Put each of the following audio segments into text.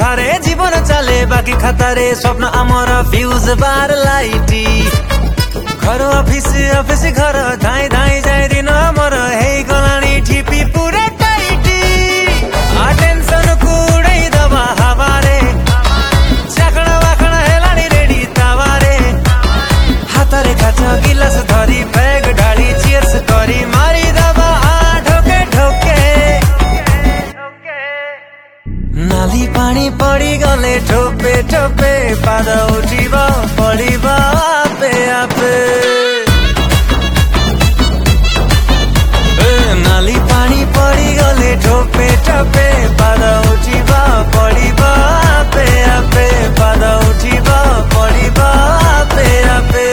कथारे जीवन चले बाकी खातारे स्वप्न आमर फ्यूज बार लाइटी घर ऑफिस ऑफिस घर धाई धाई जाए दिन आमर हे गलानी ठिपी पूरा टाइटी टेंशन को उड़ाई दबा हवारे चाकड़ा वाकड़ा हेलानी रेडी तावारे हातरे काच गिलास धरी बैग ढाली चियर्स करी मारी दबा ढोके ढोके नाली पानी पड़ी गले ठोपे ठोपे पाद उठिब पड़िब आपे आपे नाली पानी पड़ी गले ठोपे ठोपे पाद उठिब पड़िब आपे आपे पाद उठिब पड़िब आपे आपे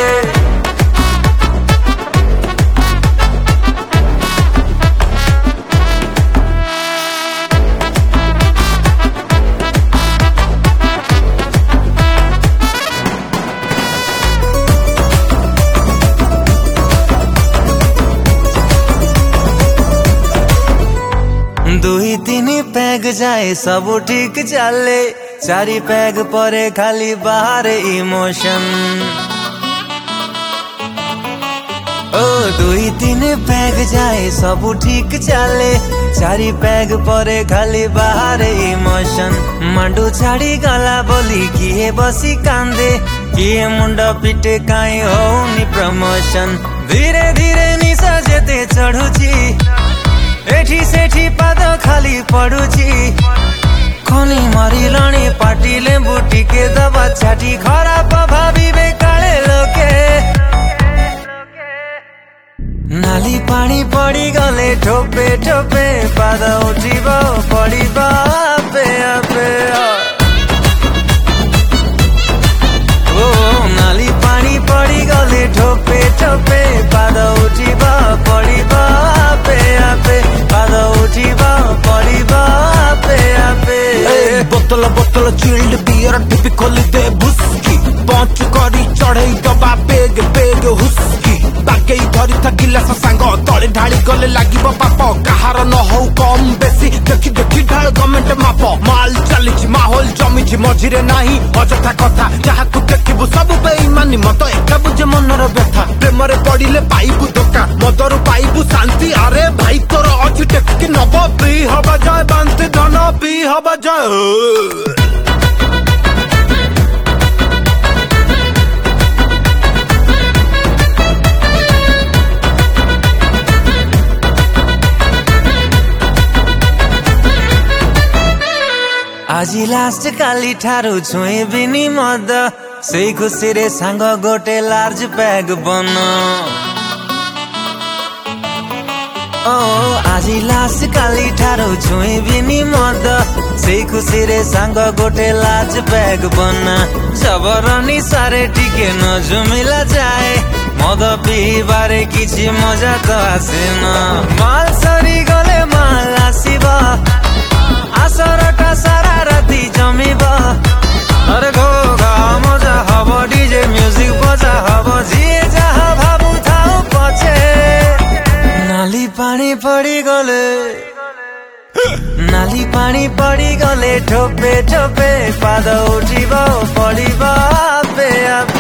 दुई तीन पैग जाए सब ठीक चले चारि पैग परे खाली बाहर इमोशन ओ दुई तीन पैग जाए सब ठीक चले चारि पैग परे खाली बाहर इमोशन मांडू छाड़ी गला बोली किए बसी कांदे किए मुंड पिटे काई होनी प्रमोशन धीरे धीरे निशा जेते चढ़ुची एठी सेठी पाद खाली पड़ुची खनी मारी लाणी पाटी लेंबू टिके दबा छाटी खराब भाविबे काले लोके नाली पानी पड़ी गले ठोपे ठोपे पाद उठिब पड़िब आपे आपे ओ नाली पानी पड़ी गले ठोपे ठोपे पाद उठिब पड़िब आपे आपे पाद उठिब पड़िब आपे आपे बोतल बोतल चिल्ड बियर टिपी खोली दे भुस्की पहुंच करी चढ़ई दबा बेग बेग हुस्की बागेई धरी था गिलास सांग तले ढाली गले लागिब पाप काहार न हौ कम बेसी देखी देखी ढाल गवर्नमेंट माप माल चलीछि माहौल जमीछि मझिरे नाही अजथा कथा जहाकु देखिबु सब बेईमानी मत एका बुझे मनर व्यथा प्रेमरे पड़िले पाइबु धोका मदरु पाइबु शांति अरे भाई तोर अछि टेकी नब पी हबा जाय बांति धन पी हबा जाय আজি लास्ट काली ठारू छुई बिनी मद से खुशी रे सांग गोटे लार्ज पैग बन ओ আজি लास्ट काली ठारू छुई बिनी मद से खुशी रे सांग गोटे लार्ज पैग बना जबरनी सारे टिके न झुमिला जाए मद पीबारे किछि मजा तो आसे न माल सरी गले माल आसीब आसरटा सारा राति जमिब अरे घोघा मजा हब डीजे म्यूजिक बजा हब जिए जहाँ भाबु थाउ पछे नाली पानी पड़ी गले नाली पानी पड़ी गले ठोपे ठोपे पाद उठिब पड़िब आपे आपे